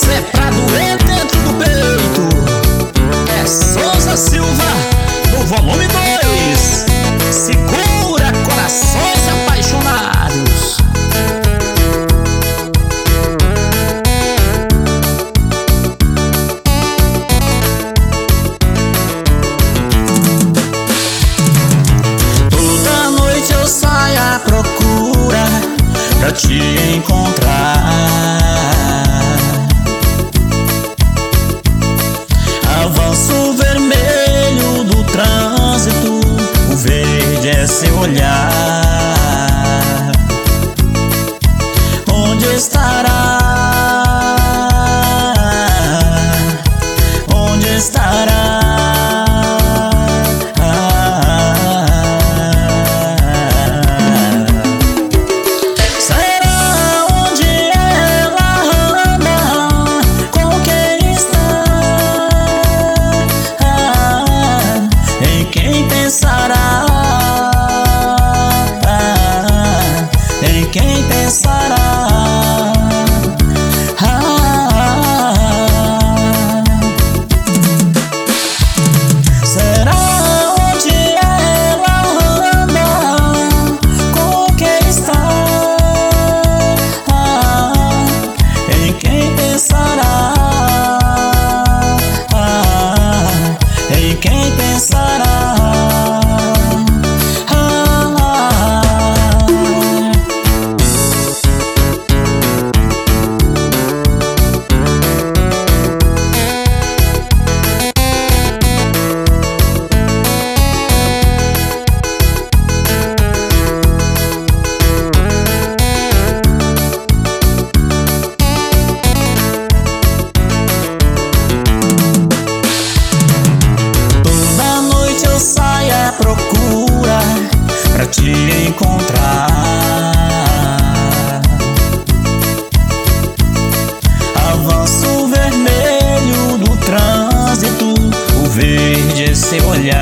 é pra doer dentro do peito. É Souza Silva, no volume 2. Segura corações apaixonados. Toda noite eu saio à procura pra te encontrar. Avanço vermelho do trânsito, o verde é seu olhar. Onde estará? Onde estará? Em quem pensará? Será onde ela anda? Com quem está? Em quem pensará? Em quem pensará? Procura pra te encontrar. Avanço vermelho do trânsito, o verde é seu olhar.